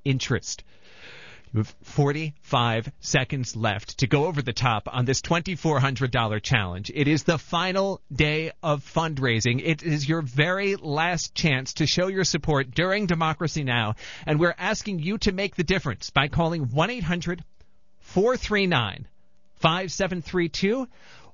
interest. You have 45 seconds left to go over the top on this $2,400 challenge. It is the final day of fundraising. It is your very last chance to show your support during Democracy Now!, and we're asking you to make the difference by calling 1-800-439-5732,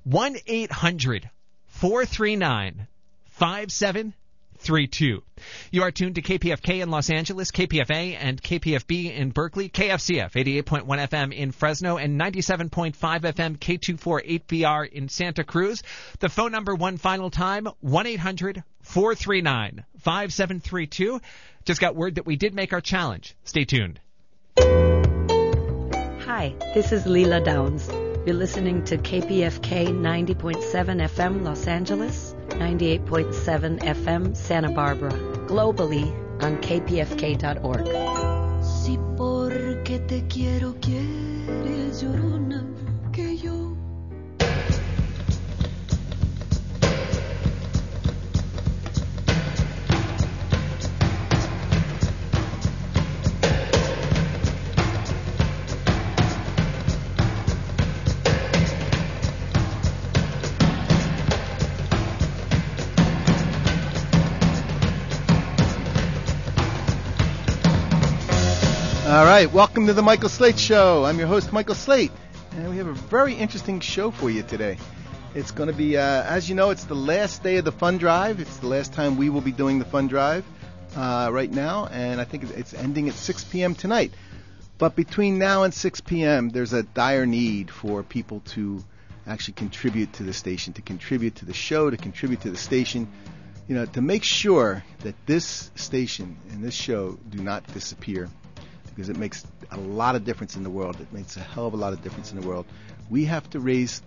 1-800-439-5732. You are tuned to KPFK in Los Angeles, KPFA and KPFB in Berkeley, KFCF 88.1 FM in Fresno, and 97.5 FM K248VR in Santa Cruz. The phone number one final time, 1-800-439-5732. Just got word that we did make our challenge. Stay tuned. Hi, this is Leela Downs. You're listening to KPFK 90.7 FM Los Angeles, 98.7 FM Santa Barbara, globally on kpfk.org. Si porque te quiero quieres llorona que yo. All right, welcome to the Michael Slate Show. I'm your host, Michael Slate, and we have a very interesting show for you today. It's going to be, as you know, it's the last day of the fund drive. It's the last time we will be doing the fund drive right now, and I think it's ending at 6 p.m. tonight. But between now and 6 p.m., there's a dire need for people to actually contribute to the station, to contribute to the show, to contribute to the station, you know, to make sure that this station and this show do not disappear. Because it makes a lot of difference in the world. It makes a hell of a lot of difference in the world. We have to raise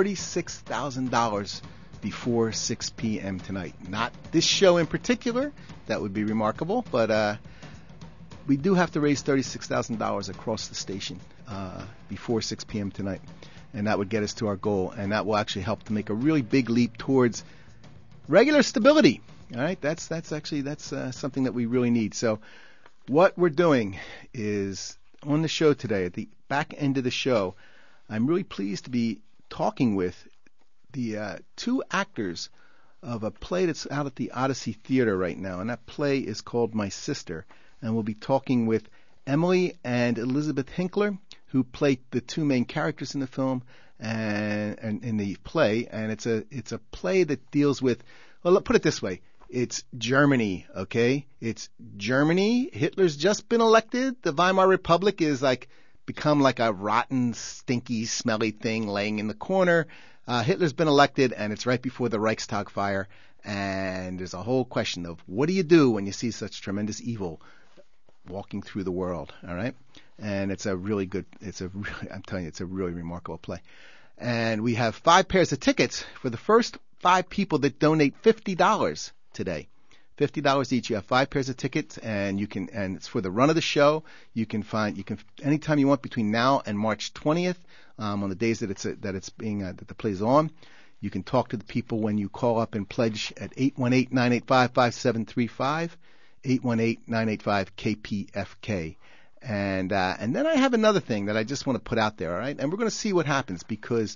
$36,000 before 6 p.m. tonight. Not this show in particular. That would be remarkable. But we do have to raise $36,000 across the station before 6 p.m. tonight. And that would get us to our goal. And that will actually help to make a really big leap towards regular stability. All right? That's something that we really need. So what we're doing is, on the show today, at the back end of the show, I'm really pleased to be talking with the two actors of a play that's out at the Odyssey Theater right now, and that play is called My Sister. And we'll be talking with Emily and Elizabeth Hinkler, who play the two main characters in the film and in the play. And it's a play that deals with, well, put it this way. It's Germany, okay? It's Germany. Hitler's just been elected. The Weimar Republic is become like a rotten, stinky, smelly thing laying in the corner. Hitler's been elected, and it's right before the Reichstag fire. And there's a whole question of what do you do when you see such tremendous evil walking through the world, all right? And it's a really good, I'm telling you, it's a really remarkable play. And we have 5 pairs of tickets for the first 5 people that donate $50 today. $50 each. You have 5 pairs of tickets, and it's for the run of the show. You can anytime you want between now and March 20th, on the days that the play's on. You can talk to the people when you call up and pledge at 818-985-5735, 818-985-KPFK. And then I have another thing that I just want to put out there, all right? And we're going to see what happens because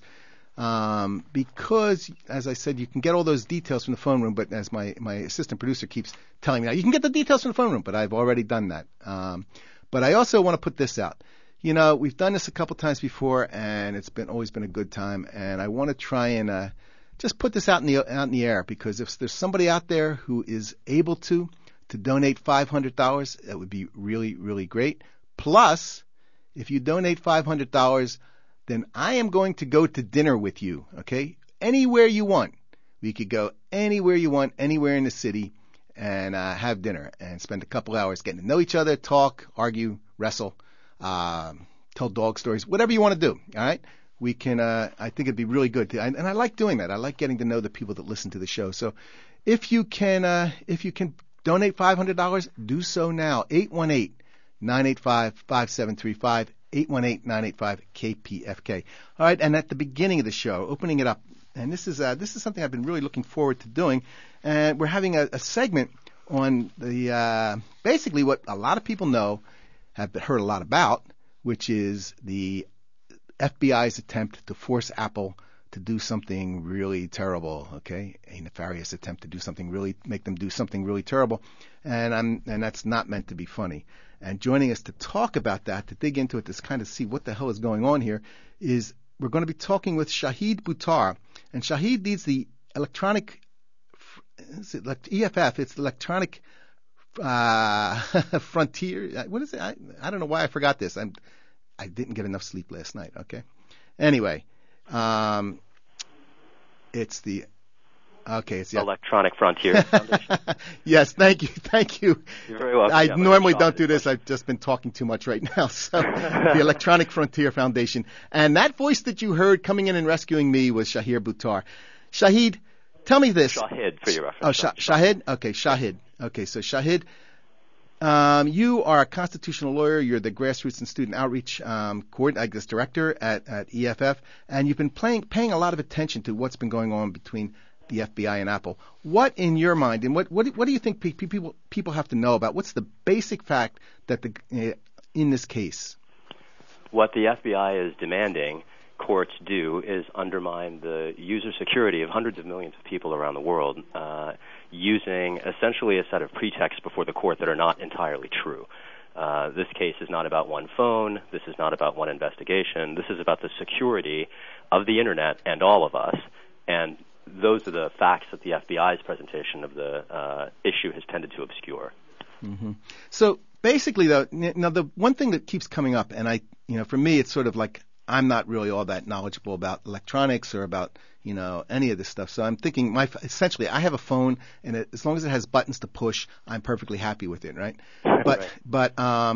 as I said, you can get all those details from the phone room, but as my assistant producer keeps telling me now, you can get the details from the phone room, but I've already done that. But I also want to put this out. You know, we've done this a couple times before, and it's always been a good time, and I want to try and just put this out in the air, because if there's somebody out there who is able to donate $500, that would be really, really great. Plus, if you donate $500, then I am going to go to dinner with you, okay? Anywhere you want. We could go anywhere you want, anywhere in the city, and have dinner and spend a couple hours getting to know each other, talk, argue, wrestle, tell dog stories, whatever you want to do, all right? We can, I think it'd be really good. And I like doing that. I like getting to know the people that listen to the show. So if you can donate $500, do so now. 818-985-5735. 818-985-KPFK. All right, and at the beginning of the show, opening it up, and this is something I've been really looking forward to doing, and we're having a segment on the basically what a lot of people know have heard a lot about, which is the FBI's attempt to force Apple to do something really terrible, okay? A nefarious attempt to do something really, make them do something really terrible. And that's not meant to be funny. And joining us to talk about that, to dig into it, to kind of see what the hell is going on here, is we're going to be talking with Shahid Buttar. And Shahid leads the electronic, is it like EFF? It's the Electronic Frontier. What is it? I don't know why I forgot this. I didn't get enough sleep last night. Okay. Anyway, it's the Electronic Frontier Foundation. Yes, thank you. You're very welcome. I normally don't do this. I've just been talking too much right now. So the Electronic Frontier Foundation. And that voice that you heard coming in and rescuing me was Shahid Buttar. Shahid, tell me this. Shahid, for your reference. Oh, Shahid? Okay, Shahid. Okay, so Shahid, you are a constitutional lawyer. You're the grassroots and student outreach director at EFF, and you've been paying a lot of attention to what's been going on between the FBI and Apple. What, in your mind, and what do you think people have to know about? What's the basic fact that in this case? What the FBI is demanding courts do is undermine the user security of hundreds of millions of people around the world, using essentially a set of pretexts before the court that are not entirely true. This case is not about one phone. This is not about one investigation. This is about the security of the Internet and all of us. And those are the facts that the FBI's presentation of the issue has tended to obscure. Mm-hmm. So basically, though, now the one thing that keeps coming up, and for me, it's sort of like I'm not really all that knowledgeable about electronics or about any of this stuff. So I'm thinking, essentially, I have a phone, and as long as it has buttons to push, I'm perfectly happy with it, right? But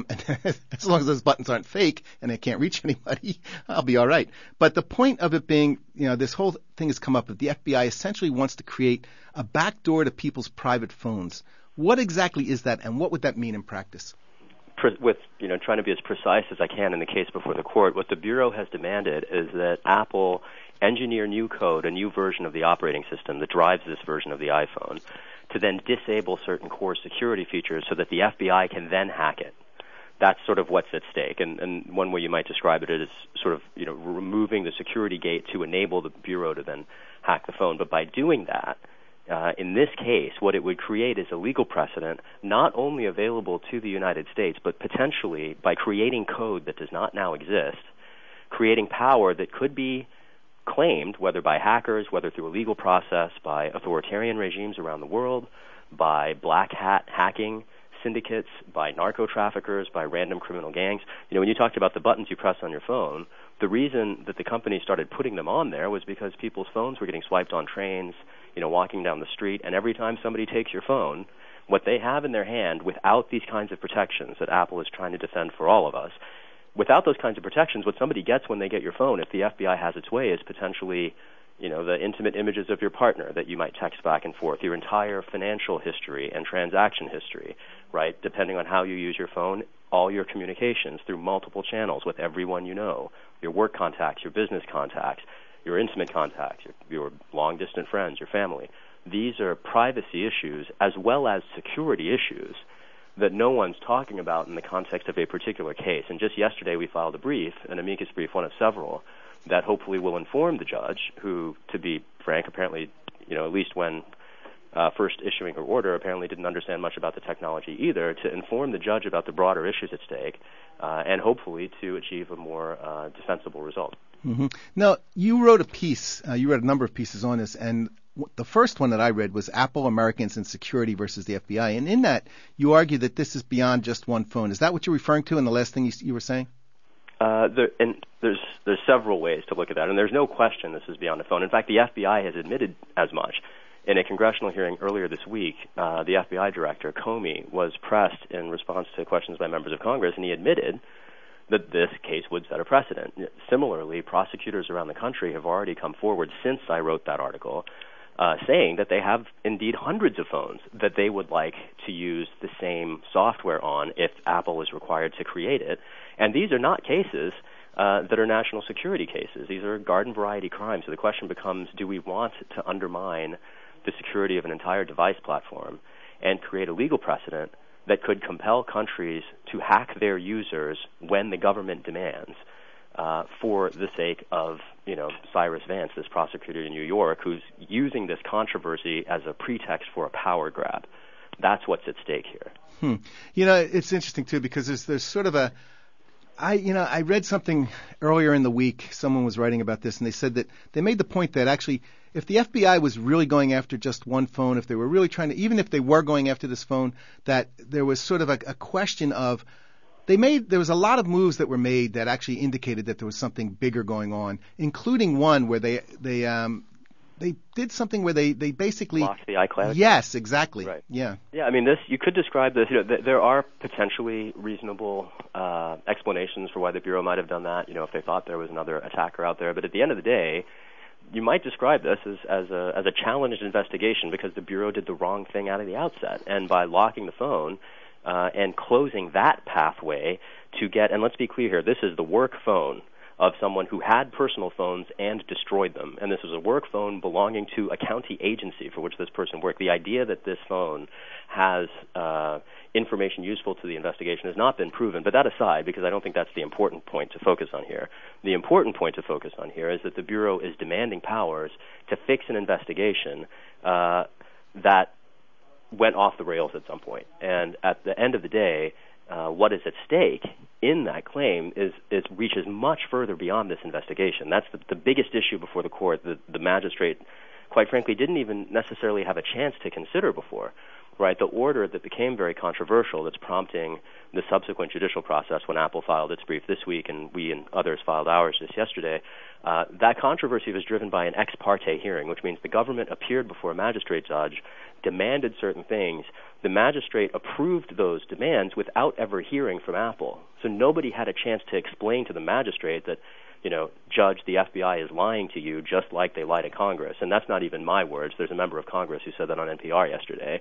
as long as those buttons aren't fake and I can't reach anybody, I'll be all right. But the point of it being, this whole thing has come up that the FBI essentially wants to create a backdoor to people's private phones. What exactly is that, and what would that mean in practice? With trying to be as precise as I can in the case before the court, what the Bureau has demanded is that Apple engineer new code, a new version of the operating system that drives this version of the iPhone, to then disable certain core security features so that the FBI can then hack it. That's sort of what's at stake. And one way you might describe it is sort of removing the security gate to enable the Bureau to then hack the phone. But by doing that, in this case, what it would create is a legal precedent not only available to the United States, but potentially, by creating code that does not now exist, creating power that could be claimed, whether by hackers, whether through a legal process, by authoritarian regimes around the world, by black hat hacking syndicates, by narco traffickers, by random criminal gangs. When you talked about the buttons you press on your phone, the reason that the company started putting them on there was because people's phones were getting swiped on trains, walking down the street, and every time somebody takes your phone, what they have in their hand without these kinds of protections that Apple is trying to defend for all of us, without those kinds of protections, what somebody gets when they get your phone, if the FBI has its way, is potentially, the intimate images of your partner that you might text back and forth, your entire financial history and transaction history, right? Depending on how you use your phone, all your communications through multiple channels with everyone you know, your work contacts, your business contacts, your intimate contacts, your long-distance friends, your family. These are privacy issues as well as security issues that no one's talking about in the context of a particular case. And just yesterday we filed a brief, an amicus brief, one of several, that hopefully will inform the judge, who, to be frank, apparently, at least when first issuing her order, apparently didn't understand much about the technology either, to inform the judge about the broader issues at stake, and hopefully to achieve a more defensible result. Mm-hmm. Now, you wrote a piece, you read a number of pieces on this, and the first one that I read was Apple, Americans, and Security versus the FBI. And in that, you argue that this is beyond just one phone. Is that what you're referring to in the last thing you were saying? There's several ways to look at that, and there's no question this is beyond a phone. In fact, the FBI has admitted as much. In a congressional hearing earlier this week, the FBI director, Comey, was pressed in response to questions by members of Congress, and he admitted that this case would set a precedent. Similarly, prosecutors around the country have already come forward since I wrote that article, saying that they have indeed hundreds of phones that they would like to use the same software on if Apple is required to create it. And these are not cases that are national security cases. These are garden variety crimes. So the question becomes, do we want to undermine the security of an entire device platform and create a legal precedent that could compel countries to hack their users when the government demands, for the sake of, Cyrus Vance, this prosecutor in New York, who's using this controversy as a pretext for a power grab. That's what's at stake here. It's interesting too, because there's sort of I read something earlier in the week. Someone was writing about this, and they said that they made the point that actually, if the FBI was really going after just one phone, if they were really trying to, even if they were going after this phone, that there was sort of a question of, there was a lot of moves that were made that actually indicated that there was something bigger going on, including one where they did something where they basically locked the iCloud. Yes, exactly. Right. Yeah. Yeah. I mean, you could describe this. There are potentially reasonable explanations for why the Bureau might have done that. If they thought there was another attacker out there. But at the end of the day, you might describe this as a challenged investigation because the Bureau did the wrong thing out of the outset, and by locking the phone and closing that pathway to get. And let's be clear here. This is the work phone of someone who had personal phones and destroyed them. And this was a work phone belonging to a county agency for which this person worked. The idea that this phone has information useful to the investigation has not been proven. But that aside, because I don't think that's the important point to focus on here, the important point to focus on here is that the Bureau is demanding powers to fix an investigation that went off the rails at some point. And at the end of the day, what is at stake in that claim reaches much further beyond this investigation. That's the biggest issue before the court. The magistrate, quite frankly, didn't even necessarily have a chance to consider before. Right, the order that became very controversial, that's prompting the subsequent judicial process when Apple filed its brief this week and we and others filed ours just yesterday, that controversy was driven by an ex parte hearing, which means the government appeared before a magistrate judge, demanded certain things. The magistrate approved those demands without ever hearing from Apple. So nobody had a chance to explain to the magistrate that, Judge, the FBI is lying to you just like they lie to Congress. And that's not even my words. There's a member of Congress who said that on NPR yesterday.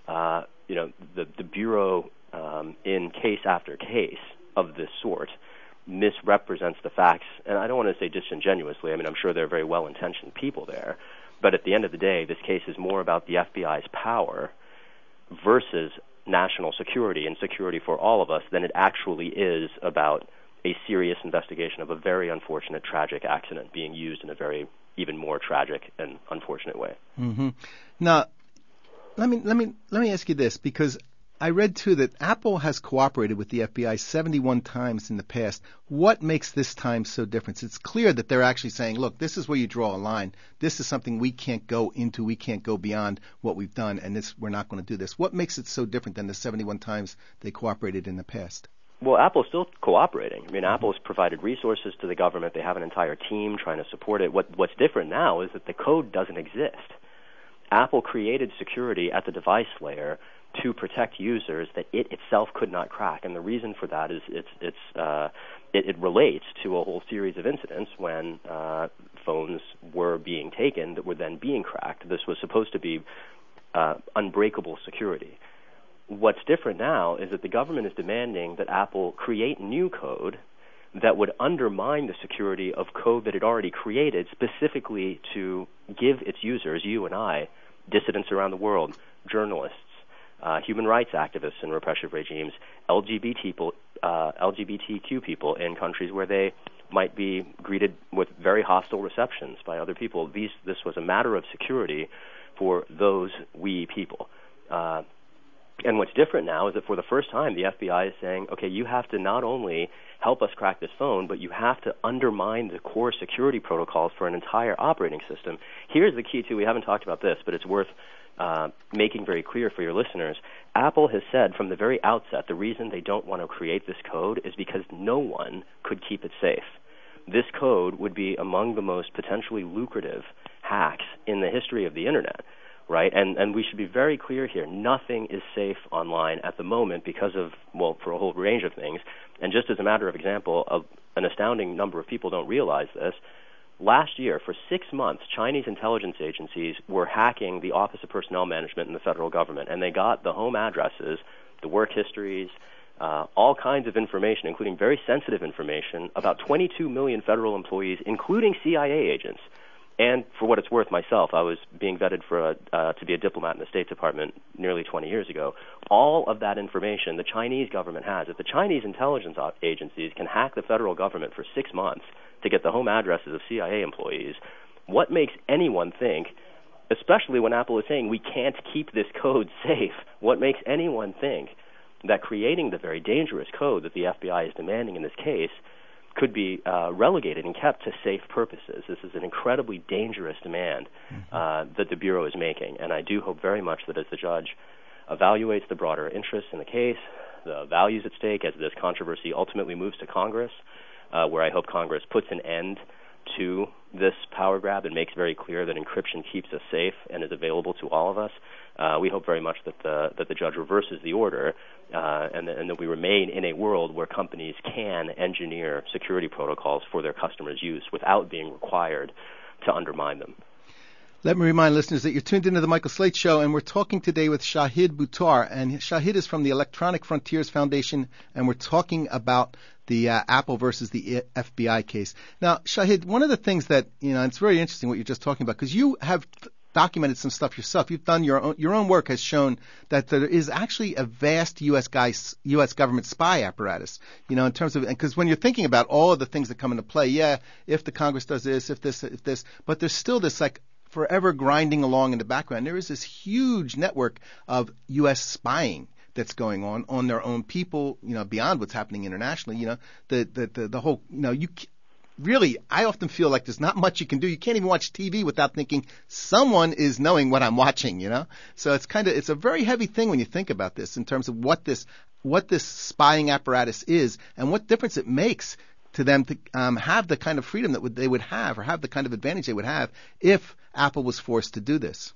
The Bureau, in case after case of this sort, misrepresents the facts. And I don't want to say disingenuously. I mean, I'm sure there are very well-intentioned people there. But at the end of the day, this case is more about the FBI's power versus national security and security for all of us than it actually is about a serious investigation of a very unfortunate, tragic accident being used in a very even more tragic and unfortunate way. Mm-hmm. Now, let me ask you this, because I read too that Apple has cooperated with the FBI 71 times in the past. What makes this time so different? It's clear that they're actually saying, look, this is where you draw a line. This is something we can't go into. We can't go beyond what we've done, and we're not going to do this. What makes it so different than the 71 times they cooperated in the past? Well, Apple's still cooperating. I mean, Apple's provided resources to the government. They have an entire team trying to support it. What's different now is that the code doesn't exist. Apple created security at the device layer to protect users that it itself could not crack, and the reason for that is it relates to a whole series of incidents when phones were being taken that were then being cracked. This was supposed to be unbreakable security. What's different now is that the government is demanding that Apple create new code that would undermine the security of code that it already created specifically to give its users, you and I, dissidents around the world, journalists, human rights activists in repressive regimes, LGBTQ people in countries where they might be greeted with very hostile receptions by other people. This was a matter of security for those we people. And what's different now is that for the first time, the FBI is saying, okay, you have to not only help us crack this phone, but you have to undermine the core security protocols for an entire operating system. Here's the key, too. We haven't talked about this, but it's worth making very clear for your listeners. Apple has said from the very outset the reason they don't want to create this code is because no one could keep it safe. This code would be among the most potentially lucrative hacks in the history of the Internet. Right, and we should be very clear here. Nothing is safe online at the moment because of, well, for a whole range of things. And just as a matter of example, an astounding number of people don't realize this. Last year, for 6 months, Chinese intelligence agencies were hacking the Office of Personnel Management in the federal government, and they got the home addresses, the work histories, all kinds of information, including very sensitive information, about 22 million federal employees, including CIA agents. And for what it's worth, myself, I was being vetted for to be a diplomat in the State Department nearly 20 years ago. All of that information the Chinese government has. If the Chinese intelligence agencies can hack the federal government for 6 months to get the home addresses of CIA employees, what makes anyone think, especially when Apple is saying we can't keep this code safe, what makes anyone think that creating the very dangerous code that the FBI is demanding in this case could be relegated and kept to safe purposes? This is an incredibly dangerous demand that the Bureau is making, and I do hope very much that as the judge evaluates the broader interests in the case, the values at stake, as this controversy ultimately moves to Congress, where I hope Congress puts an end to this power grab and makes very clear that encryption keeps us safe and is available to all of us. We hope very much that the judge reverses the order and that we remain in a world where companies can engineer security protocols for their customers' use without being required to undermine them. Let me remind listeners that you're tuned into the Michael Slate Show, and we're talking today with Shahid Buttar. And Shahid is from the Electronic Frontiers Foundation, and we're talking about the Apple versus the FBI case. Now, Shahid, one of the things that, it's very interesting what you're just talking about, because you have documented some stuff yourself. You've done your own work has shown that there is actually a vast U.S. government spy apparatus, in terms of, because when you're thinking about all of the things that come into play, if the Congress does this, if this, but there's still this forever grinding along in the background. There is this huge network of U.S. spying that's going on their own people, beyond what's happening internationally. The whole, really, I often feel like there's not much you can do. You can't even watch TV without thinking someone is knowing what I'm watching, So it's a very heavy thing when you think about this in terms of what this spying apparatus is and what difference it makes to them to have the kind of freedom that they would have, or have the kind of advantage they would have if Apple was forced to do this.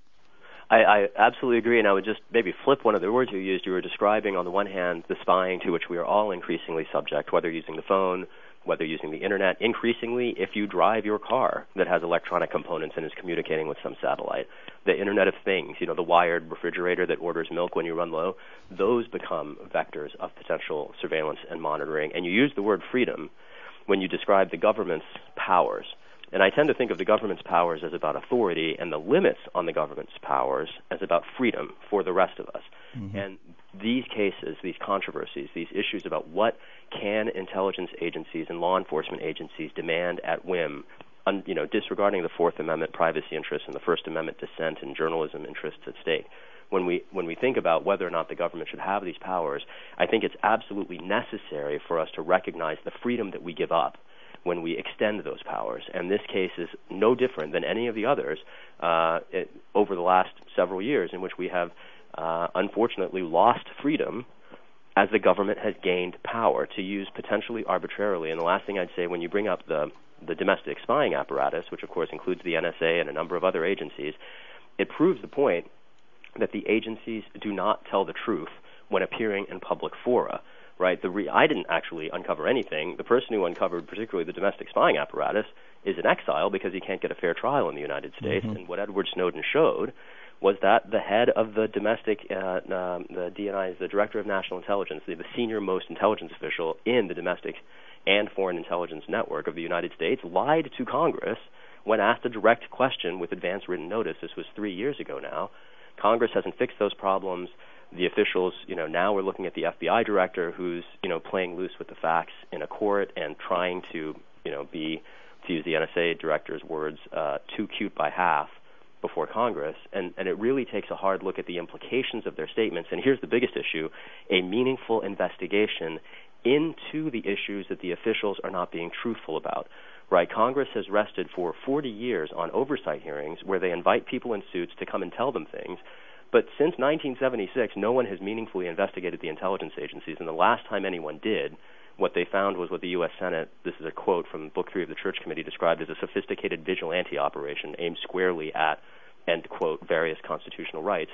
I absolutely agree, and I would just maybe flip one of the words you used. You were describing, on the one hand, the spying to which we are all increasingly subject, whether using the phone, whether using the Internet, increasingly if you drive your car that has electronic components and is communicating with some satellite. The Internet of Things, the wired refrigerator that orders milk when you run low, those become vectors of potential surveillance and monitoring. And you use the word freedom when you describe the government's powers. And I tend to think of the government's powers as about authority and the limits on the government's powers as about freedom for the rest of us. Mm-hmm. And these cases, these controversies, these issues about what can intelligence agencies and law enforcement agencies demand at whim, disregarding the Fourth Amendment privacy interests and the First Amendment dissent and journalism interests at stake. When we think about whether or not the government should have these powers, I think it's absolutely necessary for us to recognize the freedom that we give up when we extend those powers. And this case is no different than any of the others over the last several years in which we have unfortunately lost freedom as the government has gained power to use potentially arbitrarily. And the last thing I'd say, when you bring up the domestic spying apparatus, which of course includes the NSA and a number of other agencies, it proves the point that the agencies do not tell the truth when appearing in public fora. Right? I didn't actually uncover anything. The person who uncovered particularly the domestic spying apparatus is in exile because he can't get a fair trial in the United States. Mm-hmm. And what Edward Snowden showed was that the head of the domestic, the DNI, the Director of National Intelligence, the senior most intelligence official in the domestic and foreign intelligence network of the United States, lied to Congress when asked a direct question with advance written notice. This was 3 years ago now. Congress hasn't fixed those problems. The officials, now we're looking at the FBI director who's, playing loose with the facts in a court and trying to, be, to use the NSA director's words, too cute by half before Congress. And it really takes a hard look at the implications of their statements. And here's the biggest issue: a meaningful investigation into the issues that the officials are not being truthful about. Right? Congress has rested for 40 years on oversight hearings where they invite people in suits to come and tell them things. But since 1976, no one has meaningfully investigated the intelligence agencies, and the last time anyone did, what they found was what the U.S. Senate, this is a quote from Book 3 of the Church Committee, described as a sophisticated vigilante operation aimed squarely at, end quote, various constitutional rights.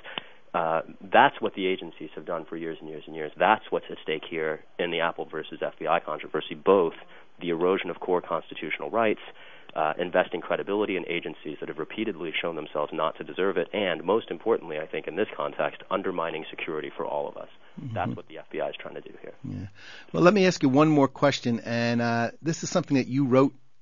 That's what the agencies have done for years and years and years. That's what's at stake here in the Apple versus FBI controversy, both the erosion of core constitutional rights, investing credibility in agencies that have repeatedly shown themselves not to deserve it, and most importantly, I think in this context, undermining security for all of us. Mm-hmm. That's what the FBI is trying to do here. Yeah. Well, let me ask you one more question, and this is something that you wrote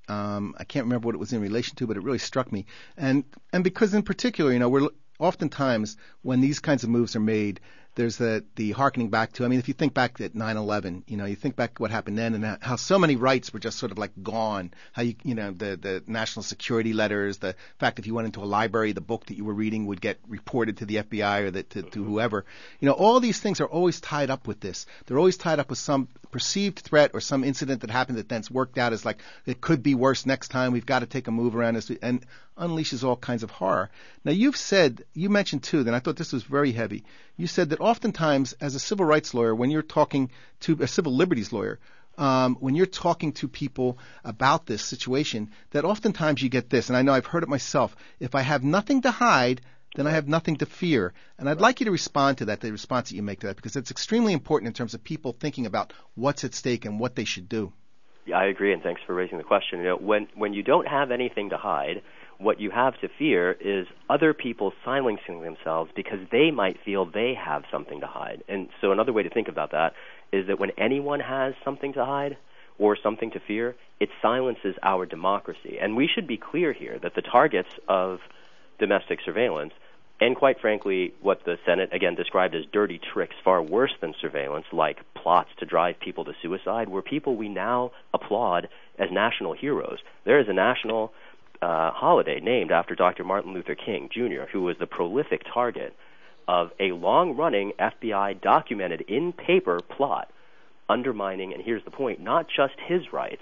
I can't remember what it was in relation to, but it really struck me. And because in particular, we're oftentimes when these kinds of moves are made, there's the hearkening back to, if you think back at 9/11, you think back what happened then and how so many rights were just sort of like gone. How the national security letters, the fact if you went into a library, the book that you were reading would get reported to the FBI or to whoever. All these things are always tied up with this. They're always tied up with some perceived threat or some incident that happened that then's worked out as like it could be worse next time. We've got to take a move around this and unleashes all kinds of horror. Now you mentioned too, and I thought this was very heavy. You said that oftentimes as a civil rights lawyer, when you're talking to a civil liberties lawyer, when you're talking to people about this situation, that oftentimes you get this, and I know I've heard it myself, if I have nothing to hide, then I have nothing to fear. And I'd like you to respond to that, the response that you make to that, because it's extremely important in terms of people thinking about what's at stake and what they should do. Yeah, I agree, and thanks for raising the question. When you don't have anything to hide, what you have to fear is other people silencing themselves because they might feel they have something to hide. And so another way to think about that is that when anyone has something to hide or something to fear, it silences our democracy. And we should be clear here that the targets of domestic surveillance, and quite frankly, what the Senate, again, described as dirty tricks far worse than surveillance, like plots to drive people to suicide, were people we now applaud as national heroes. There is a national holiday named after Dr. Martin Luther King, Jr., who was the prolific target of a long-running FBI documented in paper plot undermining, and here's the point, not just his rights,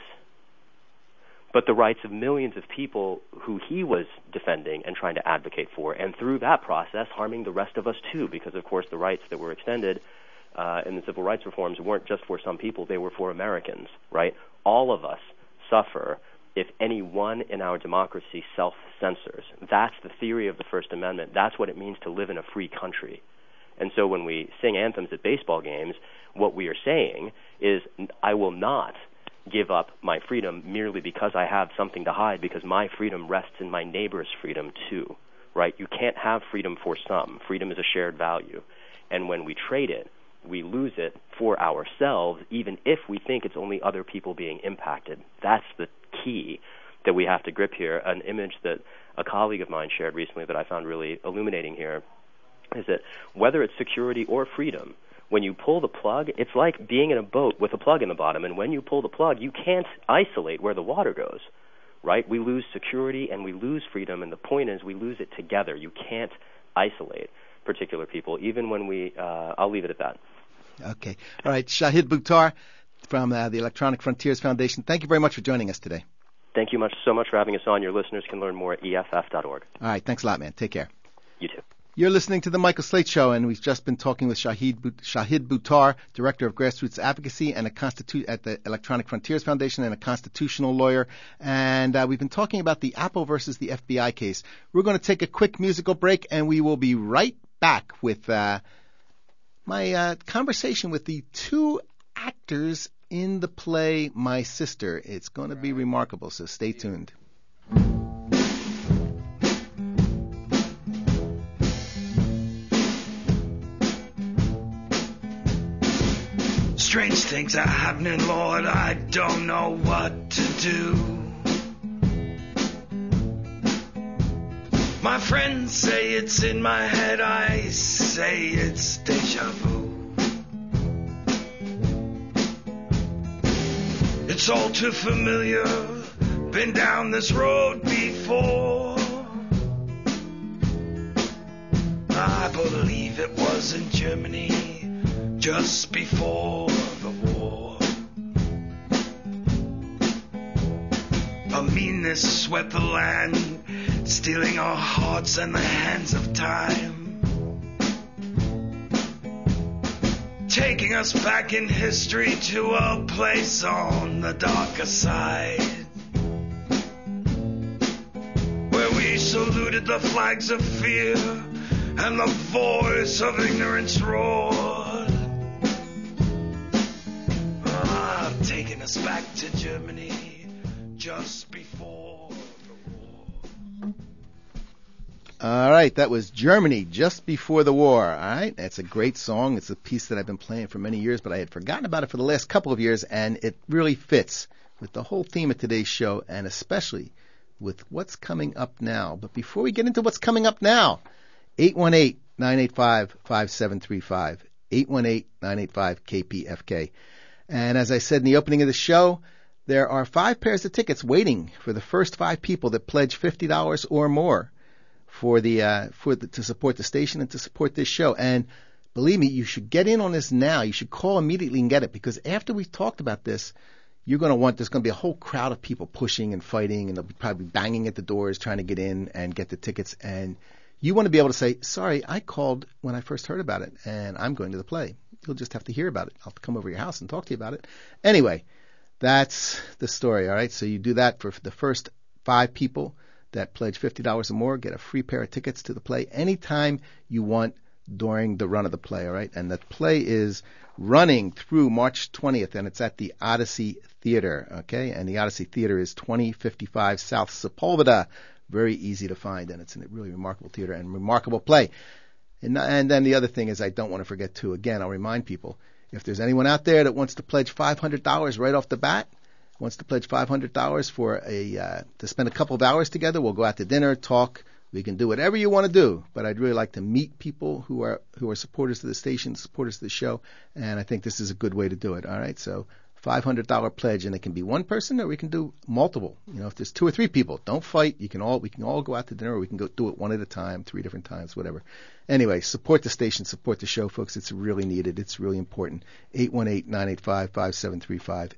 but the rights of millions of people who he was defending and trying to advocate for, and through that process harming the rest of us too, because of course the rights that were extended in the civil rights reforms weren't just for some people, they were for Americans, right? All of us suffer if any one in our democracy self-censors. That's the theory of the First Amendment. That's what it means to live in a free country. And so when we sing anthems at baseball games, what we are saying is, I will not give up my freedom merely because I have something to hide, because my freedom rests in my neighbor's freedom too, right? You can't have freedom for some. Freedom is a shared value. And when we trade it, we lose it for ourselves, even if we think it's only other people being impacted. That's the key that we have to grip here. An image that a colleague of mine shared recently that I found really illuminating here is that whether it's security or freedom, when you pull the plug, it's like being in a boat with a plug in the bottom, and when you pull the plug, you can't isolate where the water goes, right? We lose security and we lose freedom, and the point is we lose it together. You can't isolate particular people, even when I'll leave it at that. Okay. All right. Shahid Buttar from the Electronic Frontiers Foundation, thank you very much for joining us today. Thank you so much for having us on. Your listeners can learn more at EFF.org. All right. Thanks a lot, man. Take care. You too. You're listening to The Michael Slate Show, and we've just been talking with Shahid Buttar, Director of Grassroots Advocacy and at the Electronic Frontiers Foundation, and a constitutional lawyer. And we've been talking about the Apple versus the FBI case. We're going to take a quick musical break, and we will be right back with my conversation with the two actors in the play My Sister. It's going to be remarkable, so stay tuned. Strange things are happening, Lord, I don't know what to do. My friends say it's in my head, I say it's deja vu. It's all too familiar, been down this road before. I believe it was in Germany, just before the war. A meanness swept the land, stealing our hearts and the hands of time, taking us back in history to a place on the darker side, where we saluted the flags of fear and the voice of ignorance roared. Taking us back to Germany just before the war. All right, that was Germany just before the war. All right, that's a great song. It's a piece that I've been playing for many years, but I had forgotten about it for the last couple of years, and it really fits with the whole theme of today's show, and especially with what's coming up now. But before we get into what's coming up now, 818-985-5735, 818-985-KPFK. And as I said in the opening of the show, there are 5 pairs of tickets waiting for the first 5 people that pledge $50 or more to support the station and to support this show. And believe me, you should get in on this now. You should call immediately and get it, because after we've talked about this, there's going to be a whole crowd of people pushing and fighting, and they'll be probably banging at the doors trying to get in and get the tickets. And you want to be able to say, sorry, I called when I first heard about it, and I'm going to the play. You'll just have to hear about it. I'll come over to your house and talk to you about it. Anyway, that's the story, all right? So you do that for the first 5 people that pledge $50 or more, get a free pair of tickets to the play anytime you want during the run of the play, all right? And the play is running through March 20th, and it's at the Odyssey Theater, okay? And the Odyssey Theater is 2055 South Sepulveda. Very easy to find, and it's a really remarkable theater and remarkable play. And then the other thing is, I don't want to forget to, again, I'll remind people, if there's anyone out there that wants to pledge $500 right off the bat, wants to pledge $500 for to spend a couple of hours together, we'll go out to dinner, talk. We can do whatever you want to do, but I'd really like to meet people who are supporters of the station, supporters of the show, and I think this is a good way to do it. All right, so $500 pledge, and it can be one person, or we can do multiple. You know, if there's 2 or 3 people, don't fight. We can all go out to dinner, or we can go do it one at a time, 3 different times, whatever. Anyway, support the station, support the show, folks. It's really needed. It's really important. 818-985-5735,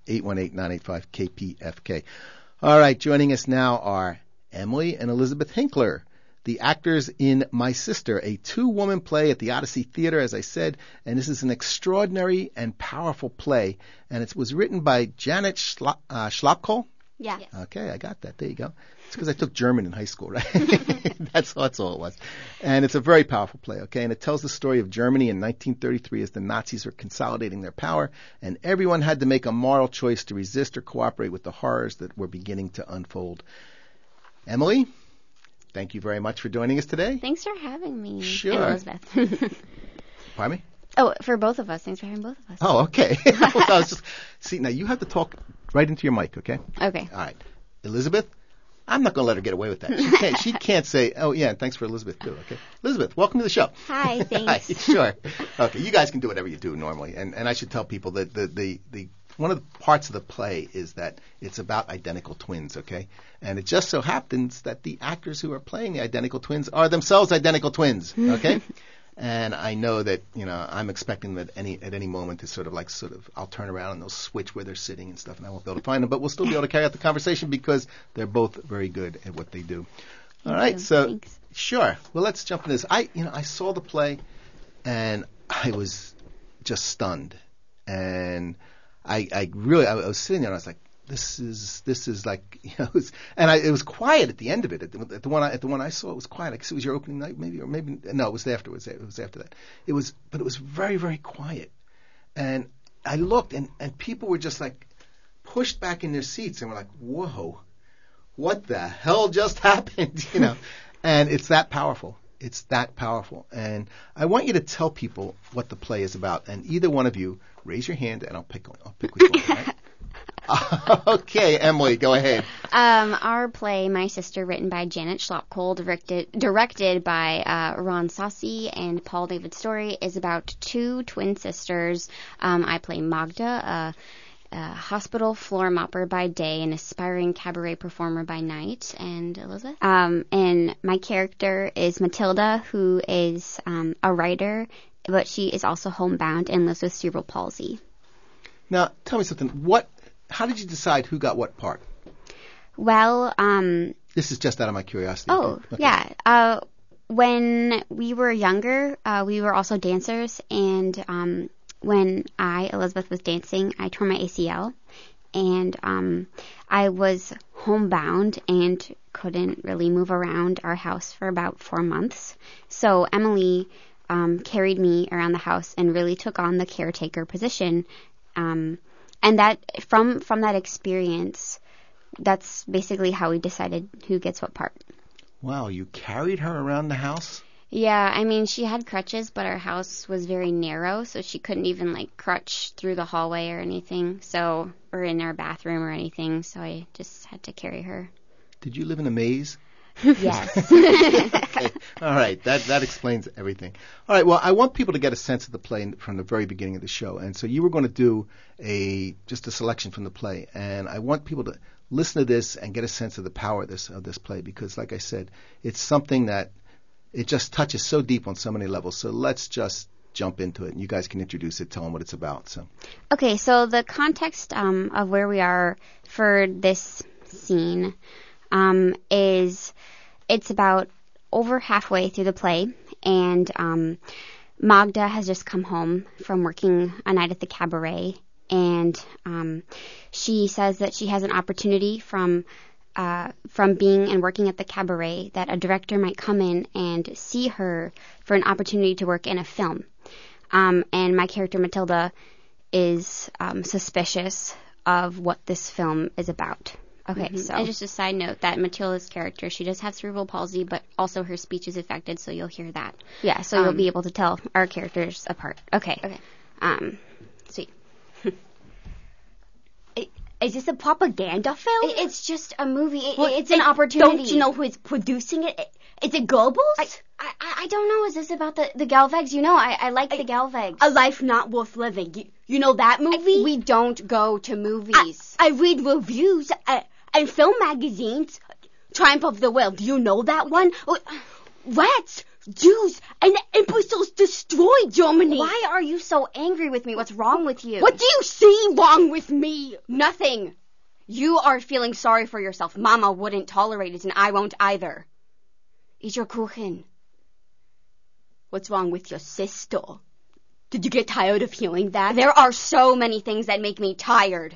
818-985-KPFK. All right, joining us now are Emily and Elizabeth Hinkler, the actors in My Sister, a 2-woman play at the Odyssey Theater, as I said, and this is an extraordinary and powerful play, and it was written by Janet Schlapkohl. Yeah. Yes. Okay, I got that. There you go. It's because I took German in high school, right? That's all it was. And it's a very powerful play, okay? And it tells the story of Germany in 1933 as the Nazis were consolidating their power, and everyone had to make a moral choice to resist or cooperate with the horrors that were beginning to unfold. Emily, thank you very much for joining us today. Thanks for having me. Sure. And Elizabeth. Pardon me? Oh, for both of us. Thanks for having both of us. Oh, okay. See, now you have to talk right into your mic, okay? Okay. All right. Elizabeth, I'm not going to let her get away with that. She can't say, oh, yeah, and thanks for Elizabeth, too, okay? Elizabeth, welcome to the show. Hi, thanks. Hi, sure. Okay, you guys can do whatever you do normally. And I should tell people that the one of the parts of the play is that it's about identical twins, okay? And it just so happens that the actors who are playing the identical twins are themselves identical twins, okay? And I know that, I'm expecting that at any moment to I'll turn around and they'll switch where they're sitting and stuff, and I won't be able to find them, but we'll still be able to carry out the conversation because they're both very good at what they do. All right, so thanks. Sure. Well, let's jump into this. I saw the play and I was just stunned, and I was sitting there and I was like, this is like, it was quiet at the end of it. At the one I saw, it was quiet. I guess it was your opening night, maybe no, it was afterwards. It was after that. But it was very, very quiet. And I looked, and people were just like pushed back in their seats, and were like, whoa, what the hell just happened? And it's that powerful. It's that powerful. And I want you to tell people what the play is about. And either one of you, raise your hand, and I'll pick which one. Right? Okay, Emily, go ahead. Our play, My Sister, written by Janet Schlapkohl, directed by Ron Sassi and Paul David Story, is about 2 twin sisters. I play Magda, a hospital floor mopper by day, an aspiring cabaret performer by night. And Elizabeth? And my character is Matilda, who is a writer, but she is also homebound and lives with cerebral palsy. Now, tell me something. How did you decide who got what part? Well, this is just out of my curiosity. Oh, okay. Yeah. When we were younger, we were also dancers, and when Elizabeth, was dancing, I tore my ACL, and I was homebound and couldn't really move around our house for about 4 months. So Emily carried me around the house and really took on the caretaker position. And that from that experience, that's basically how we decided who gets what part. Wow, you carried her around the house? Yeah, I mean, she had crutches, but our house was very narrow, so she couldn't even, like, crutch through the hallway or anything, or in our bathroom or anything, so I just had to carry her. Did you live in a maze? Yes. Okay. All right, that explains everything. All right, well, I want people to get a sense of the play from the very beginning of the show, and so you were going to do just a selection from the play, and I want people to listen to this and get a sense of the power of this play, because, like I said, it's something that it just touches so deep on so many levels. So let's just jump into it, and you guys can introduce it, tell them what it's about. So. Okay, so the context of where we are for this scene is it's about over halfway through the play, and Magda has just come home from working a night at the cabaret, and she says that she has an opportunity from being and working at the cabaret that a director might come in and see her for an opportunity to work in a film. And my character Matilda is suspicious of what this film is about. Okay, so and just a side note that Matilda's character, she does have cerebral palsy, but also her speech is affected, so you'll hear that. Yeah, so you'll be able to tell our characters apart. Okay. Sweet. Is this a propaganda film? It's just a movie. It's an opportunity. Don't you know who is producing it? Is it Goebbels? I don't know. Is this about the Galvegs? You know, I like the Galvegs. A Life Not Worth Living. You know that movie? We don't go to movies. I read reviews and film magazines. Triumph of the Will. Do you know that one? Rats, Jews, and imbeciles destroyed Germany. Why are you so angry with me? What's wrong with you? What do you see wrong with me? Nothing. You are feeling sorry for yourself. Mama wouldn't tolerate it, and I won't either. Eat your Kuchen. What's wrong with your sister? Did you get tired of hearing that? There are so many things that make me tired.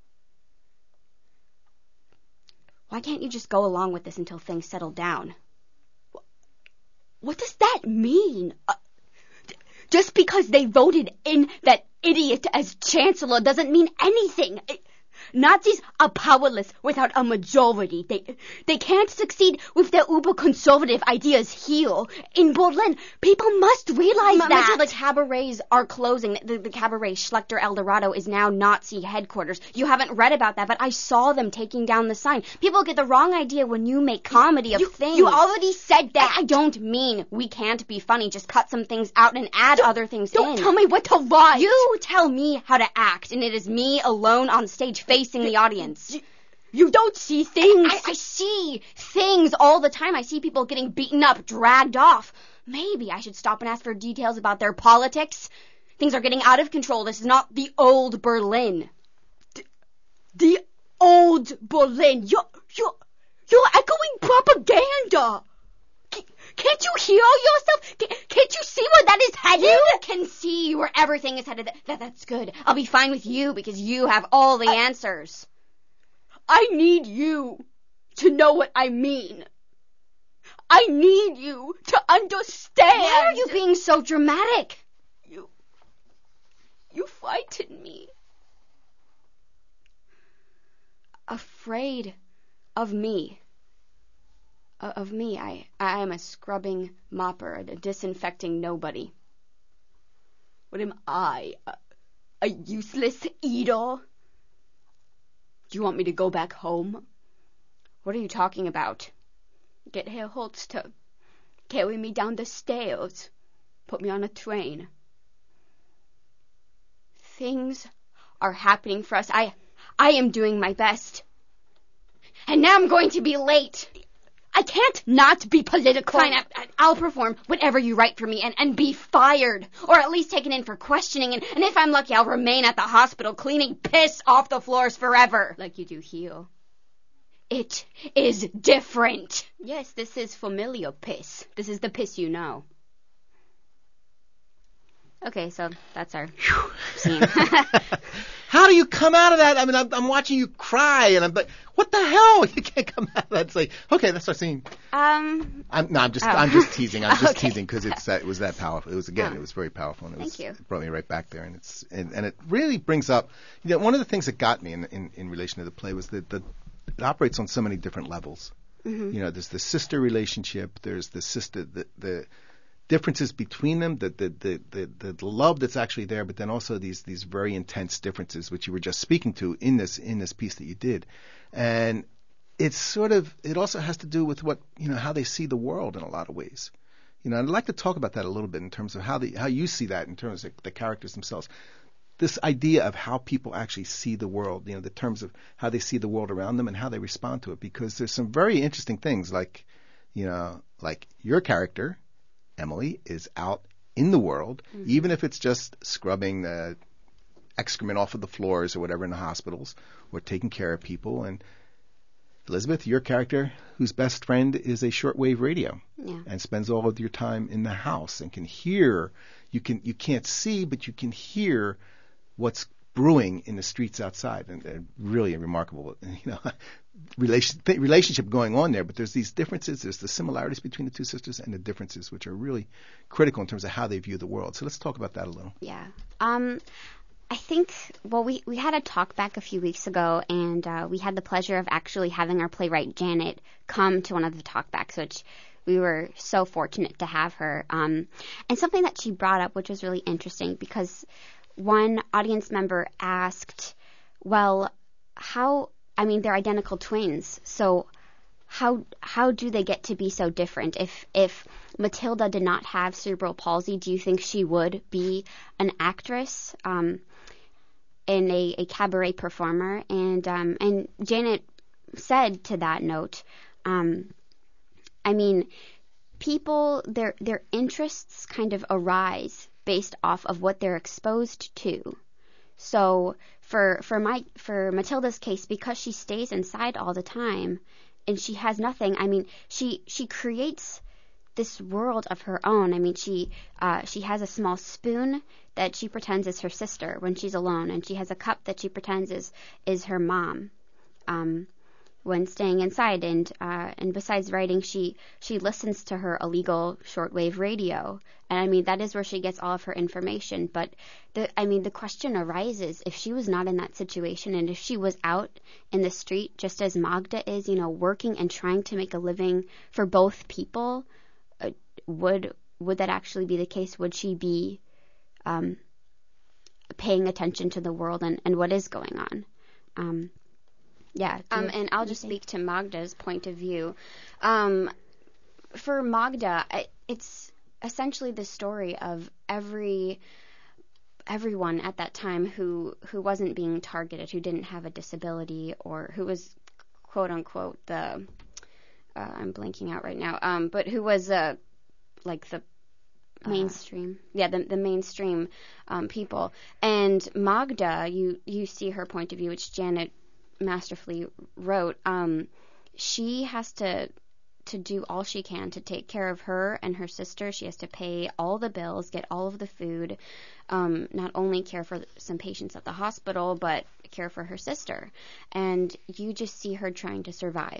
Why can't you just go along with this until things settle down? What does that mean? Just because they voted in that idiot as chancellor doesn't mean anything. Nazis are powerless without a majority. They can't succeed with their uber-conservative ideas here. In Berlin, people must realize that. The cabarets are closing. The cabaret Schlechter Eldorado is now Nazi headquarters. You haven't read about that, but I saw them taking down the sign. People get the wrong idea when you make comedy of things. You already said that. I don't mean we can't be funny. Just cut some things out and add other things in. Don't tell me what to write. You tell me how to act, and it is me alone on stage facing the audience. You don't see things. I see things all the time. I see people getting beaten up, dragged off. Maybe I should stop and ask for details about their politics. Things are getting out of control. This is not the old Berlin. The old Berlin. You're echoing propaganda. Can't you hear yourself? Can't you see where that is headed? You can see where everything is headed. That's good. I'll be fine with you because you have all the answers. I need you to know what I mean. I need you to understand. Why are you being so dramatic? You frighten me. Afraid of me. Of me. I am a scrubbing mopper, a disinfecting nobody. What am I? A useless eater? Do you want me to go back home? What are you talking about? Get Herr Holtz to carry me down the stairs. Put me on a train. Things are happening for us. I am doing my best. And now I'm going to be late. I can't not be political. Fine, I'll perform whatever you write for me and be fired. Or at least taken in for questioning. And if I'm lucky, I'll remain at the hospital cleaning piss off the floors forever. Like you do here. It is different. Yes, this is familiar piss. This is the piss you know. Okay, so that's our scene. How do you come out of that? I mean, I'm watching you cry, and I'm like, what the hell? You can't come out of that. It's like, okay, that's our scene. I'm just teasing. I'm just teasing because it was that powerful. It was very powerful. And Thank you. It brought me right back there, and it really brings up, one of the things that got me in relation to the play was that it operates on so many different levels. Mm-hmm. There's the sister relationship. There's the sister, differences between them, the love that's actually there, but then also these very intense differences, which you were just speaking to in this piece that you did. And it also has to do with what, how they see the world in a lot of ways. I'd like to talk about that a little bit in terms of how you see that in terms of the characters themselves. This idea of how people actually see the world, the terms of how they see the world around them and how they respond to it, because there's some very interesting things like your character, Emily, is out in the world, even if it's just scrubbing the excrement off of the floors or whatever in the hospitals or taking care of people. And Elizabeth, your character, whose best friend is a shortwave radio and spends all of your time in the house and can hear, you can't see, but you can hear what's brewing in the streets outside, and really a remarkable, relationship going on there. But there's these differences. There's the similarities between the two sisters and the differences, which are really critical in terms of how they view the world. So let's talk about that a little. Yeah. I think, we had a talk back a few weeks ago, and we had the pleasure of actually having our playwright Janet come to one of the talkbacks, which we were so fortunate to have her. And something that she brought up, which was really interesting, because one audience member asked, they're identical twins, so how do they get to be so different? If Matilda did not have cerebral palsy, do you think she would be an actress and a cabaret performer? And Janet said to that note, people, their interests kind of arise based off of what they're exposed to. So for Matilda's case, because she stays inside all the time and she has nothing, she creates this world of her own. She has a small spoon that she pretends is her sister when she's alone, and she has a cup that she pretends is her mom when staying inside. And besides writing, she listens to her illegal shortwave radio, and that is where she gets all of her information. But the question arises, if she was not in that situation, and if she was out in the street just as Magda is, working and trying to make a living for both people, would that actually be the case? Would she be paying attention to the world and what is going on? And I'll just speak to Magda's point of view. For Magda, it's essentially the story of everyone at that time who wasn't being targeted, who didn't have a disability, or who was quote unquote I'm blanking out right now, but who was like the mainstream, the mainstream people. And Magda, you see her point of view, which Janet masterfully wrote. She has to do all she can to take care of her and her sister. She has to pay all the bills, get all of the food, not only care for some patients at the hospital, but care for her sister. And you just see her trying to survive.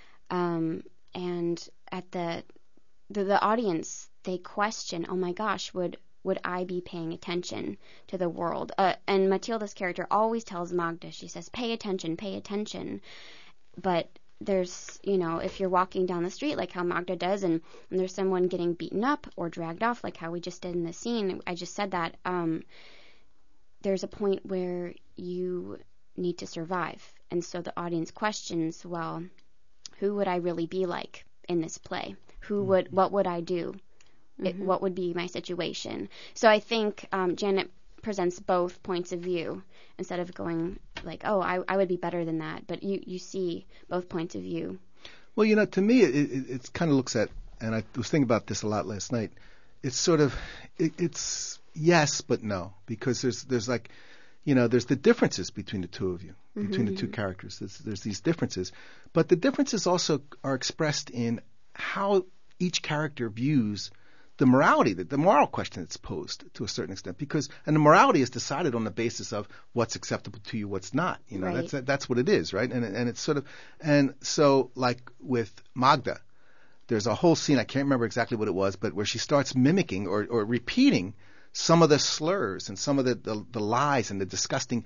And at the audience, they question, oh my gosh, would I be paying attention to the world? And Matilda's character always tells Magda, she says, pay attention. But there's, if you're walking down the street like how Magda does, and there's someone getting beaten up or dragged off like how we just did in the scene, I just said that, there's a point where you need to survive. And so the audience questions, well, who would I really be like in this play? What would I do? What would be my situation? So I think Janet presents both points of view instead of going like, oh, I would be better than that. But you see both points of view. Well, to me, it kind of looks at, and I was thinking about this a lot last night, it's sort of, it's yes but no, because there's like, there's the differences between the two of you, between the two characters. There's these differences. But the differences also are expressed in how each character views the morality, the moral question that's posed to a certain extent, and the morality is decided on the basis of what's acceptable to you, what's not. Right. That's what it is, right? And it's sort of, and so like with Magda, there's a whole scene, I can't remember exactly what it was, but where she starts mimicking or repeating some of the slurs and some of the lies and the disgusting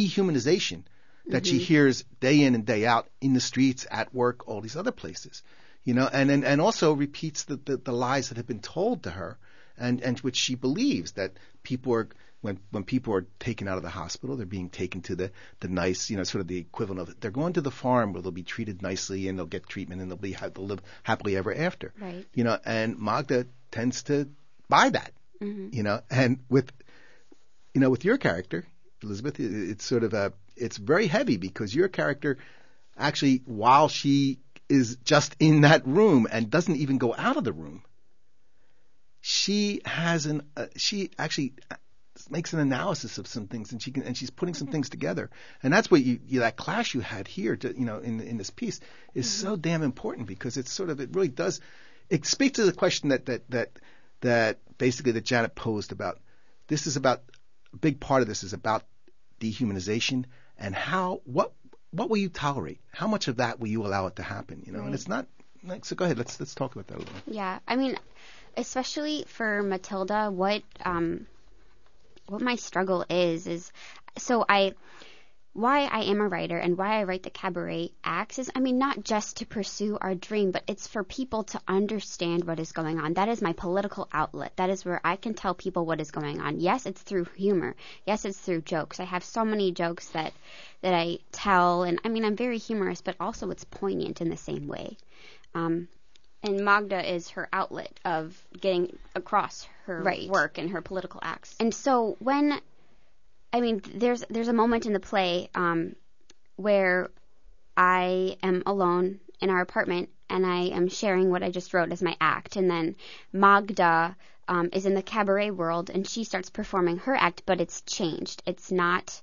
dehumanization that she hears day in and day out in the streets, at work, all these other places. and also repeats the lies that have been told to her, and which she believes, that people are, when people are taken out of the hospital, they're being taken to the nice, sort of the equivalent of, they're going to the farm where they'll be treated nicely and they'll get treatment and they'll live happily ever after. Right. And Magda tends to buy that. Mm-hmm. And with your character, Elizabeth, it's sort of it's very heavy, because your character actually, while she is just in that room and doesn't even go out of the room, she actually makes an analysis of some things, and she's putting some things together, and that's what that clash you had here, in this piece is so damn important, because it's sort of, it really does, it speaks to the question that basically that Janet posed about. This is about, a big part of this is about dehumanization, and what will you tolerate? How much of that will you allow it to happen? Right. And it's not like, so go ahead, let's talk about that a little. Yeah, I mean, especially for Matilda, what my struggle is so why I am a writer and why I write the cabaret acts is, I mean, not just to pursue our dream, but it's for people to understand what is going on. That is my political outlet. That is where I can tell people what is going on. Yes, it's through humor. Yes, it's through jokes. I have so many jokes that I tell, and I mean, I'm very humorous, but also it's poignant in the same way. And Magda is her outlet of getting across her work and her political acts. And so there's a moment in the play where I am alone in our apartment and I am sharing what I just wrote as my act. And then Magda is in the cabaret world and she starts performing her act, but it's changed. It's not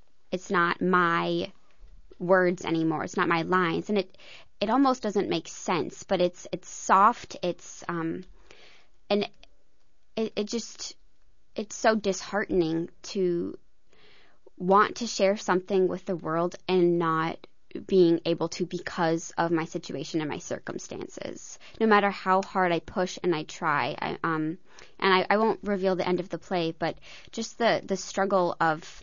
my words anymore. It's not my lines. And it almost doesn't make sense, but it's soft. It's and it's so disheartening to want to share something with the world and not being able to because of my situation and my circumstances. No matter how hard I push and I try, I won't reveal the end of the play, but just the struggle of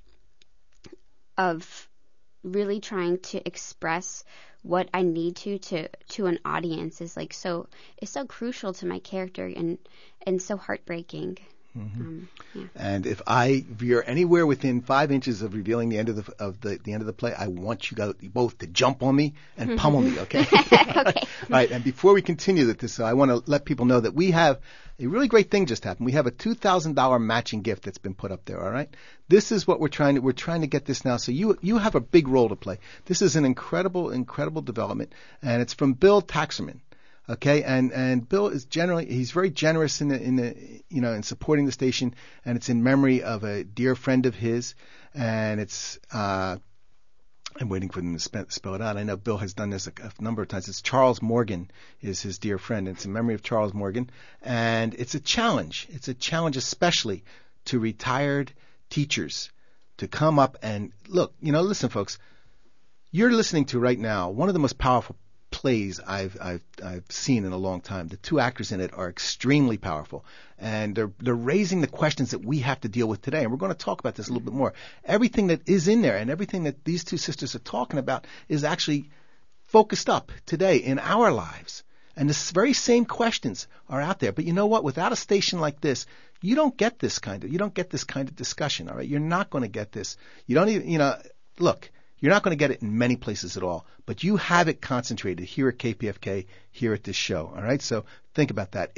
really trying to express what I need to an audience is so crucial to my character and so heartbreaking. Mm-hmm. Yeah. And if I veer anywhere within 5 inches of revealing the end of the end of the play, I want you both to jump on me and pummel me, okay? Okay. All right. And before we continue with this, I want to let people know that we have a really great thing just happened. We have a $2,000 matching gift that's been put up there. All right. This is what we're trying to get this now. So you have a big role to play. This is an incredible development, and it's from Bill Taxerman. Okay, and Bill is he's very generous in supporting the station, and it's in memory of a dear friend of his, and it's I'm waiting for them to spell it out. I know Bill has done this a number of times. It's Charles Morgan is his dear friend. It's in memory of Charles Morgan, and it's a challenge. It's a challenge especially to retired teachers to come up and look. Listen, folks, you're listening to right now one of the most powerful plays I've seen in a long time. The two actors in it are extremely powerful, and they're raising the questions that we have to deal with today. And we're going to talk about this a little bit more. Everything that is in there and everything that these two sisters are talking about is actually focused up today in our lives. And the very same questions are out there. But you know what? Without a station like this, you don't get this kind of discussion. All right, you're not going to get this. You don't even look. You're not going to get it in many places at all, but you have it concentrated here at KPFK, here at this show. All right, so think about that.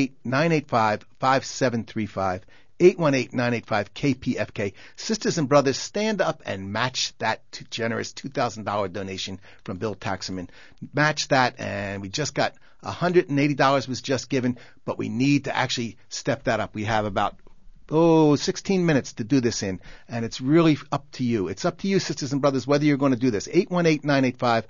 818-985-5735, 818-985-KPFK. Sisters and brothers, stand up and match that generous $2,000 donation from Bill Taxerman. Match that, and we just got $180 was just given, but we need to actually step that up. We have about 16 minutes to do this in, and it's really up to you. It's up to you, sisters and brothers, whether you're going to do this. 818-985-5735,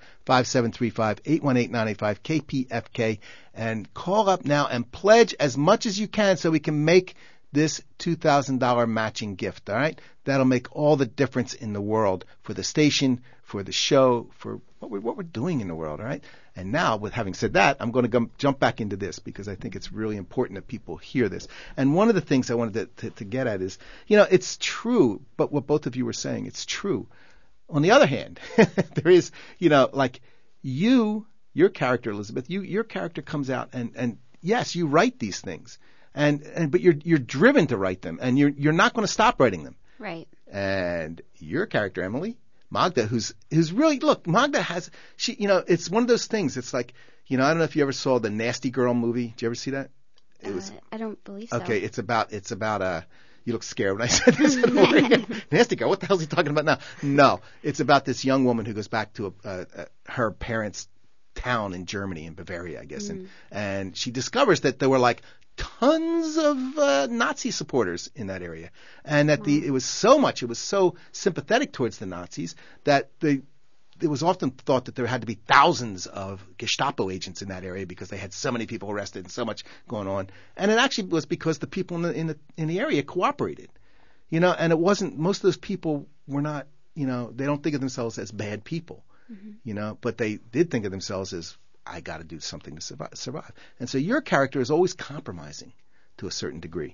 818-985-KPFK, and call up now and pledge as much as you can so we can make this $2,000 matching gift, all right? That'll make all the difference in the world for the station, for the show, for what we're doing in the world, all right? And now, with having said that, I'm going to jump back into this because I think it's really important that people hear this. And one of the things I wanted to get at is, it's true, but what both of you were saying, it's true. On the other hand, there is, you Your character, Elizabeth, your character comes out and yes, you write these things, but you're driven to write them, and you're not going to stop writing them. Right. And your character, Emily, Magda, who's really, look, Magda has, it's one of those things. It's like, I don't know if you ever saw the Nasty Girl movie. Did you ever see that? I don't believe so. Okay, it's about you look scared when I said this. Nasty Girl, what the hell is he talking about now? No, it's about this young woman who goes back to her parents' town in Germany, in Bavaria, I guess, and she discovers that there were like tons of Nazi supporters in that area, and that it was so sympathetic towards the Nazis that it was often thought that there had to be thousands of Gestapo agents in that area because they had so many people arrested and so much going on. And it actually was because the people in the area cooperated, and it wasn't, most of those people were not, they don't think of themselves as bad people, but they did think of themselves as, I got to do something to survive. And so your character is always compromising to a certain degree,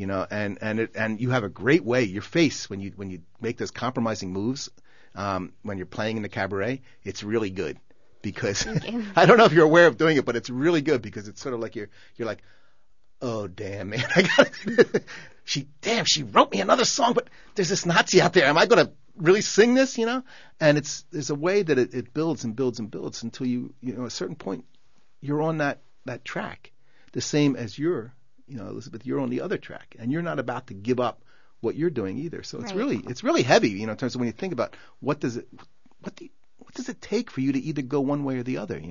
and you have a great way, your face, when you make those compromising moves, when you're playing in the cabaret, it's really good because I don't know if you're aware of doing it, but it's really good because it's sort of like you're like, oh damn man, she wrote me another song, but there's this Nazi out there. Am I going to really sing this? And there's a way that it builds and builds and builds until at a certain point you're on that track, the same as Elizabeth, you're on the other track, and you're not about to give up what you're doing either. So it's really heavy, in terms of when you think about what does it take for you to either go one way or the other,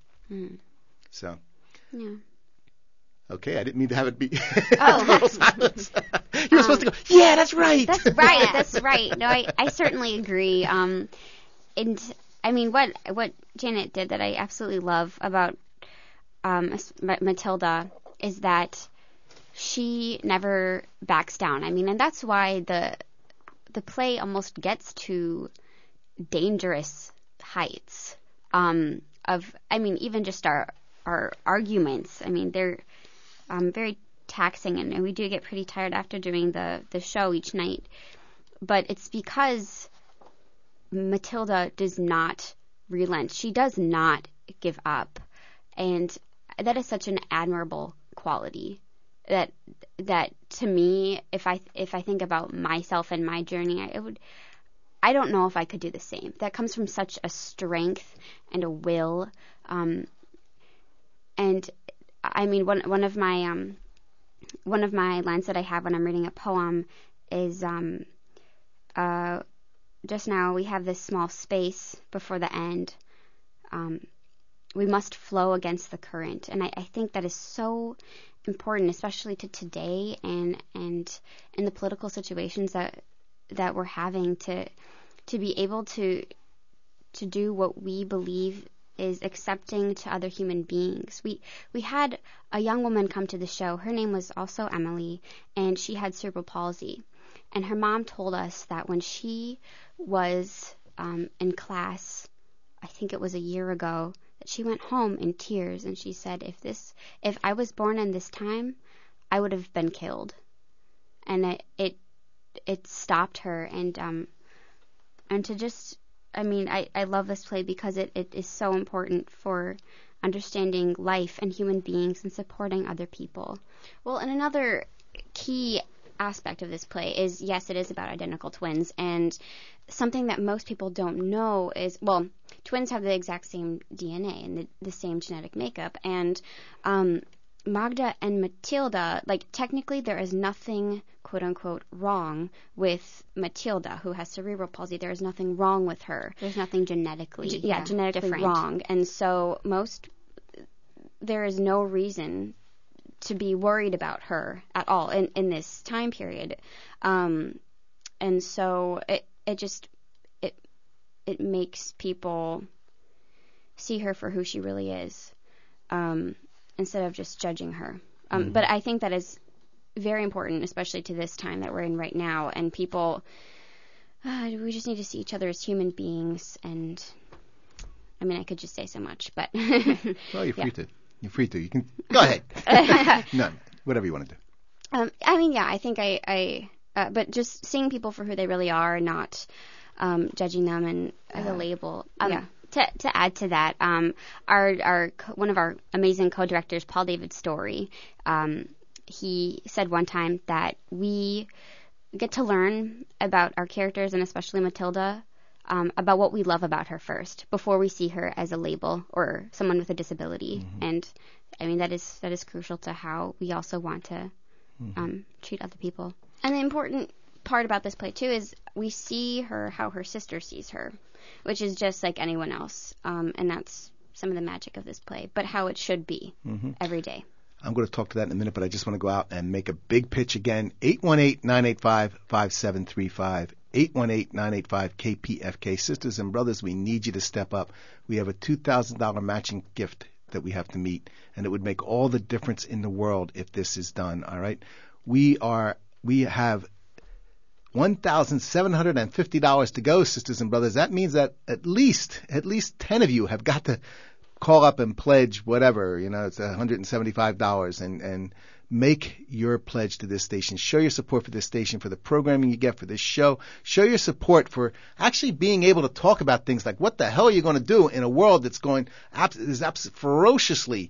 So. Yeah. Okay, I didn't mean to have it be total silence. You were supposed to go, yeah, that's right. That's right. That's right. No, I certainly agree. And I mean, what Janet did that I absolutely love about Matilda is that she never backs down. I mean, and that's why the play almost gets to dangerous heights even just our arguments. I mean, they're very taxing, and we do get pretty tired after doing the show each night. But it's because Matilda does not relent. She does not give up, and that is such an admirable quality. That to me, if I think about myself and my journey, I don't know if I could do the same. That comes from such a strength and a will, and I mean one of my lines that I have when I'm reading a poem is just now we have this small space before the end. We must flow against the current, and I think that is so important, especially to today and in the political situations that we're having, to be able to do what we believe is accepting to other human beings. We had a young woman come to the show. Her name was also Emily, and she had cerebral palsy. And her mom told us that when she was in class, I think it was a year ago, that she went home in tears, and she said, if I was born in this time, I would have been killed. And it stopped her, and to just, I mean, I love this play because it is so important for understanding life and human beings and supporting other people. Well, and another key aspect of this play is, yes, it is about identical twins, and something that most people don't know is, well, twins have the exact same DNA and the same genetic makeup, and Magda and Matilda, like, technically there is nothing, quote-unquote, wrong with Matilda, who has cerebral palsy. There is nothing wrong with her. There's nothing genetically genetically different. Wrong. And so there is no reason to be worried about her at all in this time period. And so it makes people see her for who she really is, instead of just judging her. But I think that is very important, especially to this time that we're in right now. And people, we just need to see each other as human beings. And I mean, I could just say so much, but well, you're free to. You're free to. You can go ahead. No, whatever you want to do. I mean, yeah, I think but just seeing people for who they really are, not judging them and as a label. To add to that, our one of our amazing co-directors, Paul David Story, he said one time that we get to learn about our characters, and especially Matilda, about what we love about her first, before we see her as a label or someone with a disability. And I mean, that is crucial to how we also want to treat other people. And the important part about this play too is we see her how her sister sees her, which is just like anyone else, and that's some of the magic of this play, but how it should be every day. I'm going to talk to that in a minute, but I just want to go out and make a big pitch again. 818-985-5735. 818-985-KPFK. Sisters and brothers, we need you to step up. We have a $2,000 matching gift that we have to meet, and it would make all the difference in the world if this is done, all right? We have $1,750 to go, sisters and brothers. That means that at least 10 of you have got to call up and pledge whatever, it's $175 and make your pledge to this station. Show your support for this station, for the programming you get for this show. Show your support for actually being able to talk about things like what the hell are you going to do in a world that's going is ferociously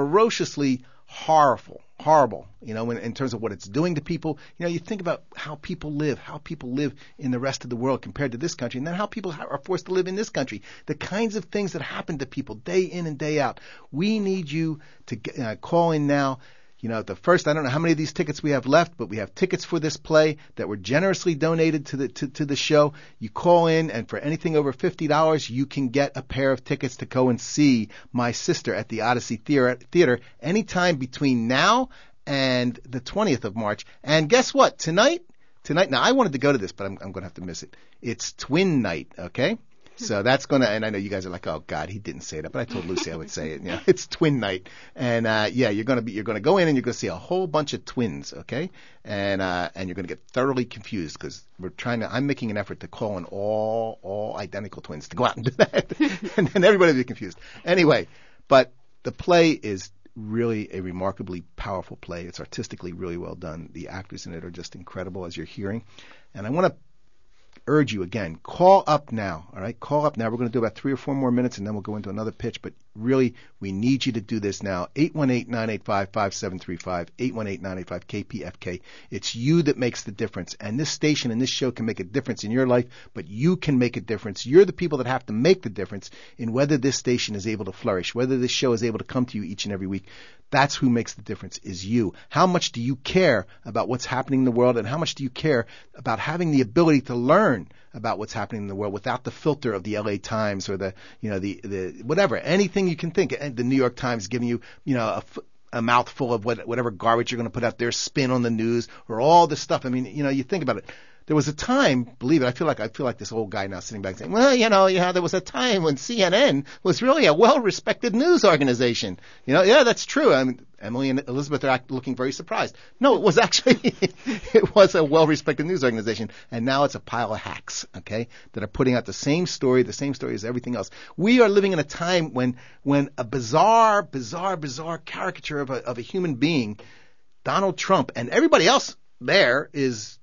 horrible, in terms of what it's doing to people. You think about how people live in the rest of the world compared to this country, and then how people are forced to live in this country. The kinds of things that happen to people day in and day out. We need you to call in now. The first, I don't know how many of these tickets we have left, but we have tickets for this play that were generously donated to the show. You call in, and for anything over $50, you can get a pair of tickets to go and see My Sister at the Odyssey Theater anytime between now and the 20th of March. And guess what? Tonight, now I wanted to go to this, but I'm going to have to miss it. It's Twin Night, okay? So that's going to, and I know you guys are like, oh God, he didn't say that, but I told Lucy I would say it. It's Twin Night, and you're going to go in and you're going to see a whole bunch of twins, okay? And you're going to get thoroughly confused because I'm making an effort to call in all identical twins to go out and do that, and then everybody will be confused. Anyway, but the play is really a remarkably powerful play. It's artistically really well done. The actors in it are just incredible, as you're hearing, and I want to urge you again, call up now, all right? Call up now. We're going to do about 3 or 4 more minutes, and then we'll go into another pitch, but really, we need you to do this now. 818-985-5735, 818-985-KPFK. It's you that makes the difference, and this station and this show can make a difference in your life, but you can make a difference. You're the people that have to make the difference in whether this station is able to flourish, whether this show is able to come to you each and every week. That's who makes the difference, is you. How much do you care about what's happening in the world, and how much do you care about having the ability to learn about what's happening in the world without the filter of the LA Times or the whatever, anything you can think. And the New York Times giving you, a mouthful of whatever garbage you're going to put out there, spin on the news, or all this stuff. I mean, you think about it. There was a time, believe it, I feel like this old guy now sitting back saying, well, there was a time when CNN was really a well-respected news organization. Yeah, that's true. I mean, Emily and Elizabeth are looking very surprised. No, it was actually, it was a well-respected news organization, and now it's a pile of hacks, okay, that are putting out the same story as everything else. We are living in a time when a bizarre caricature of a human being, Donald Trump, and everybody else there is,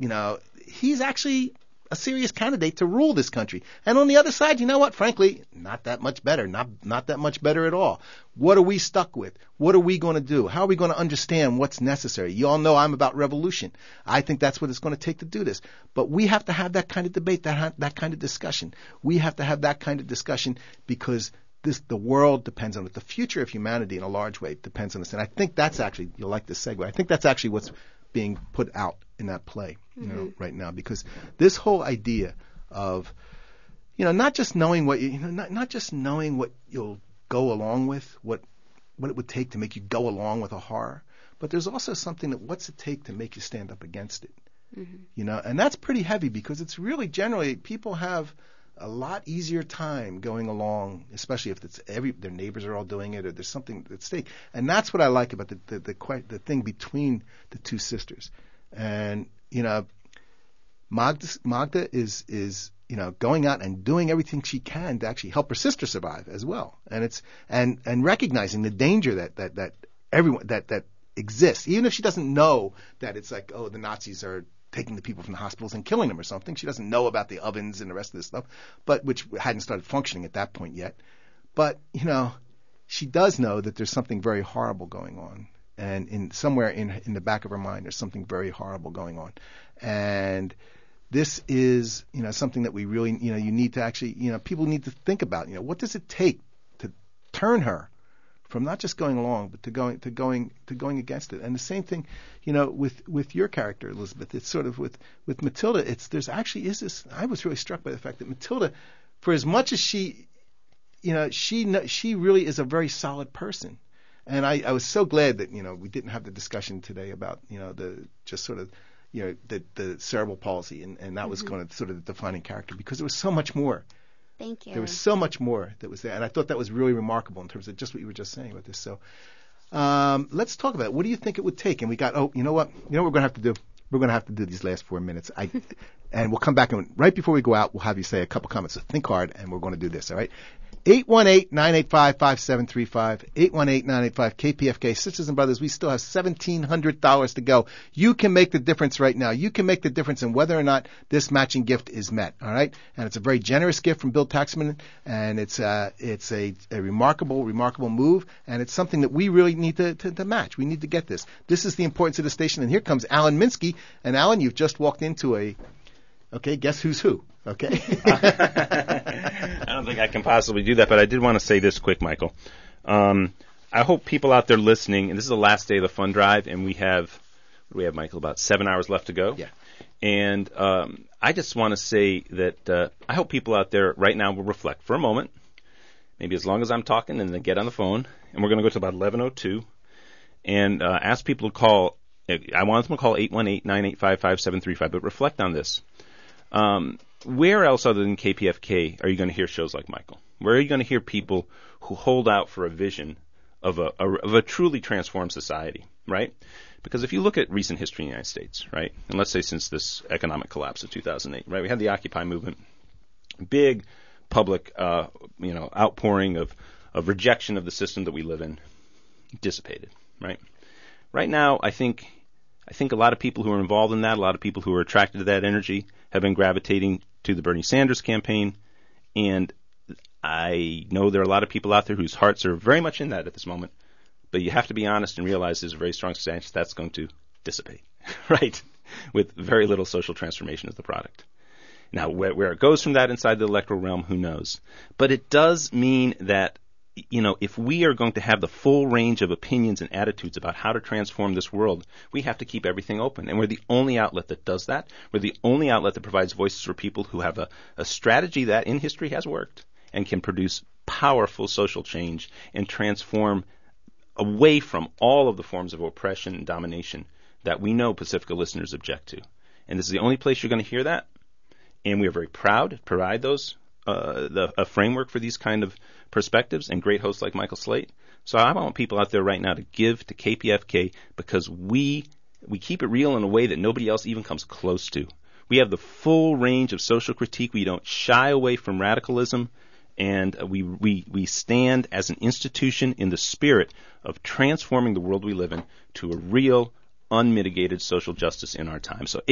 he's actually a serious candidate to rule this country. And on the other side, you know what? Frankly, not that much better. Not that much better at all. What are we stuck with? What are we going to do? How are we going to understand what's necessary? You all know I'm about revolution. I think that's what it's going to take to do this. But we have to have that kind of debate, that kind of discussion. We have to have that kind of discussion because the world depends on it. The future of humanity in a large way depends on this. And I think that's actually, you'll like this segue, I think that's actually what's being put out in that play, right now, because this whole idea of, not just knowing what not just knowing what you'll go along with, what it would take to make you go along with a horror, but there's also something that what's it take to make you stand up against it, and that's pretty heavy because it's really generally people have a lot easier time going along, especially if their neighbors are all doing it or there's something at stake. And that's what I like about the thing between the two sisters. And Magda is going out and doing everything she can to actually help her sister survive as well. And it's and recognizing the danger that everyone that exists, even if she doesn't know that it's like, oh, the Nazis are taking the people from the hospitals and killing them or something. She doesn't know about the ovens and the rest of this stuff, but which hadn't started functioning at that point yet. But, she does know that there's something very horrible going on. And somewhere in the back of her mind, there's something very horrible going on. And this is, something that we really, you need to actually, people need to think about, what does it take to turn her from not just going along, but to going against it. And the same thing, with your character, Elizabeth. It's sort of with Matilda. There's actually is this. I was really struck by the fact that Matilda, for as much as she really is a very solid person. And I was so glad that we didn't have the discussion today about the cerebral palsy and that was going to sort of the defining character, because there was so much more. Thank you. There was so much more that was there, and I thought that was really remarkable in terms of just what you were just saying about this. So let's talk about it. What do you think it would take? And we got what we're going to have to do. We're going to have to do these last 4 minutes. And we'll come back, and right before we go out, we'll have you say a couple comments. So think hard, and we're going to do this. All right. 818-985-5735, 818-985-KPFK. Sisters and brothers, we still have $1,700 to go. You can make the difference right now. You can make the difference in whether or not this matching gift is met, all right? And it's a very generous gift from Bill Taxman, and it's a remarkable move, and it's something that we really need to match. We need to get this. This is the importance of the station, and here comes Alan Minsky. And Alan, you've just walked into guess who's who, okay? I don't think I can possibly do that, but I did want to say this quick, Michael. I hope people out there listening, and this is the last day of the fund drive, and we have, Michael, about 7 hours left to go. Yeah. And I just want to say that I hope people out there right now will reflect for a moment, maybe as long as I'm talking, and then get on the phone, and we're going to go to about 11:02, and ask people to call. I want them to call 818-985-5735, but reflect on this. Where else other than KPFK are you going to hear shows like Michael? Where are you going to hear people who hold out for a vision of a truly transformed society, right? Because if you look at recent history in the United States, right, and let's say since this economic collapse of 2008, right, we had the Occupy movement, big public, outpouring of rejection of the system that we live in, dissipated, right? Right now, I think a lot of people who are involved in that, a lot of people who are attracted to that energy have been gravitating to the Bernie Sanders campaign, and I know there are a lot of people out there whose hearts are very much in that at this moment, but you have to be honest and realize there's a very strong chance that's going to dissipate, right, with very little social transformation as the product. Now, where it goes from that inside the electoral realm, who knows? But it does mean that if we are going to have the full range of opinions and attitudes about how to transform this world, we have to keep everything open. And we're the only outlet that does that. We're the only outlet that provides voices for people who have a strategy that in history has worked and can produce powerful social change and transform away from all of the forms of oppression and domination that we know Pacifica listeners object to. And this is the only place you're going to hear that. And we are very proud to provide those a framework for these kind of perspectives and great hosts like Michael Slate. So I want people out there right now to give to KPFK because we keep it real in a way that nobody else even comes close to. We have the full range of social critique. We don't shy away from radicalism, and we stand as an institution in the spirit of transforming the world we live in to a real, unmitigated social justice in our time. So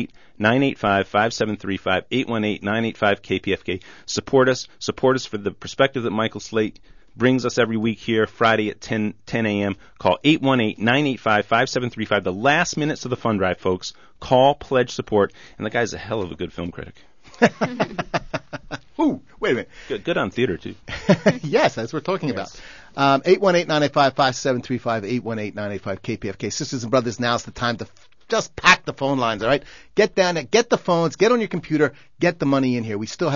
818-985-5735, 818-985-KPFK. Support us for the perspective that Michael Slate brings us every week here, Friday at 10 a.m. Call 818-985-5735. The last minutes of the fund drive, folks. Call, pledge support. And the guy's a hell of a good film critic. Ooh, wait a minute. Good on theater, too. Yes, that's what we're talking about. 818-985-5735, 818-985-KPFK. Sisters and brothers, now's the time to just pack the phone lines, all right? Get down there, get the phones, get on your computer, get the money in here. We still have